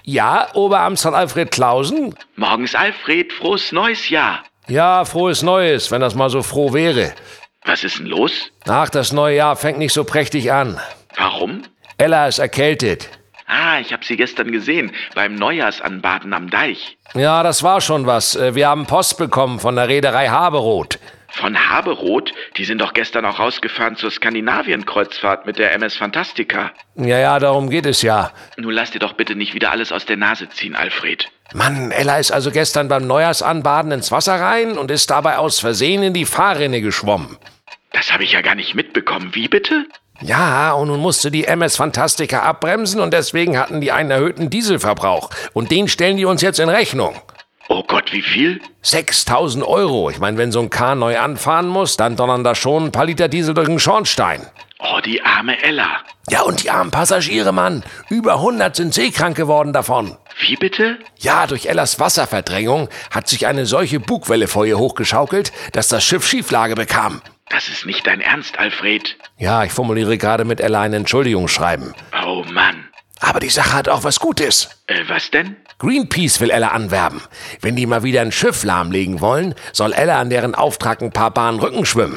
Ja, Oberamtsrat Alfred Clausen? Morgens, Alfred, frohes neues Jahr. Ja, frohes Neues, wenn das mal so froh wäre. Was ist denn los? Ach, das neue Jahr fängt nicht so prächtig an. Warum? Ella ist erkältet. Ich habe sie gestern gesehen, beim Neujahrsanbaden am Deich. Ja, das war schon was. Wir haben Post bekommen von der Reederei Haberoth. Von Haberoth? Die sind doch gestern auch rausgefahren zur Skandinavien-Kreuzfahrt mit der MS Fantastica. Ja, darum geht es ja. Nun lass dir doch bitte nicht wieder alles aus der Nase ziehen, Alfred. Mann, Ella ist also gestern beim Neujahrsanbaden ins Wasser rein und ist dabei aus Versehen in die Fahrrinne geschwommen. Das habe ich ja gar nicht mitbekommen. Wie bitte? Ja, und nun musste die MS Fantastica abbremsen und deswegen hatten die einen erhöhten Dieselverbrauch. Und den stellen die uns jetzt in Rechnung. Oh Gott, wie viel? 6.000 Euro. Ich meine, wenn so ein Kahn neu anfahren muss, dann donnern da schon ein paar Liter Diesel durch den Schornstein. Oh, die arme Ella. Ja, und die armen Passagiere, Mann. Über 100 sind seekrank geworden davon. Wie bitte? Ja, durch Ellas Wasserverdrängung hat sich eine solche Bugwelle vor ihr hochgeschaukelt, dass das Schiff Schieflage bekam. Das ist nicht dein Ernst, Alfred. Ja, ich formuliere gerade mit Ella ein Entschuldigungsschreiben. Oh Mann. Aber die Sache hat auch was Gutes. Was denn? Greenpeace will Ella anwerben. Wenn die mal wieder ein Schiff lahmlegen wollen, soll Ella an deren Auftrag ein paar Bahnen Rücken schwimmen.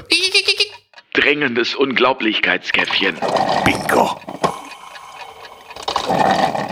Drängendes Unglaublichkeitskäffchen. Bingo.